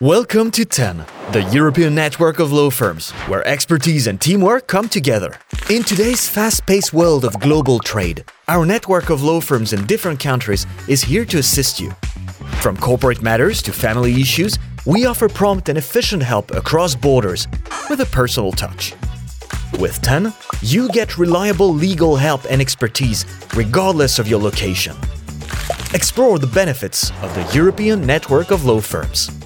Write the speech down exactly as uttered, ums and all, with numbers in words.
Welcome to ten, the European network of law firms, where expertise and teamwork come together. In today's fast-paced world of global trade, our network of law firms in different countries is here to assist you. From corporate matters to family issues, we offer prompt and efficient help across borders with a personal touch. With ten, you get reliable legal help and expertise regardless of your location. Explore the benefits of the European network of law firms.